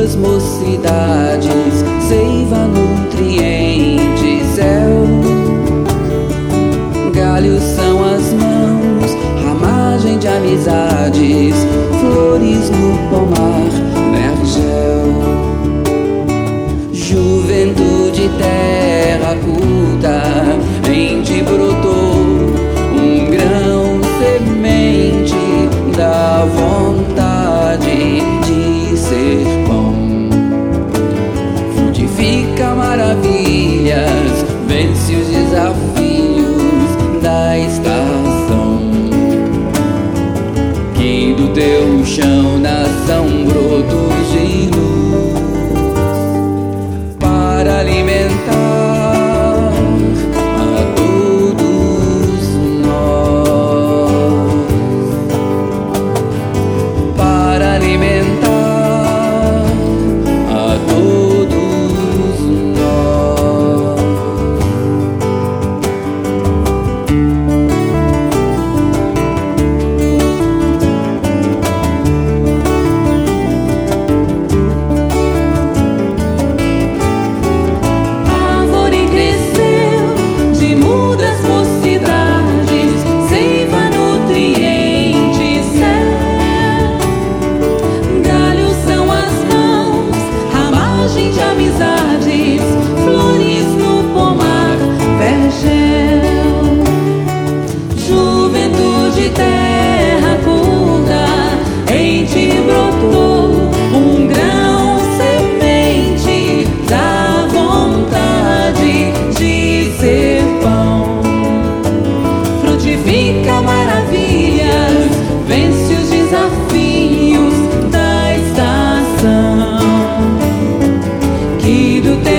mudas mocidades, seiva, nutriente, céu. Galhos são as mãos, ramagem de amizades, flores no pomar, vergel. Juventude, terra culta, em ti brotou um grão, semente da vontade de ser pão. Frutifica maravilhas, vence os desafios da estação. Que do teu chão nasçam brotos de luz para alimentar a todos nós, para alimentar a todos nós. De amizades, flores no pomar, vergel. Juventude, terra culta, em ti brotou um grão, semente da vontade de ser pão. Frutifica maravilhas, vence os desafios da estação. Que do teu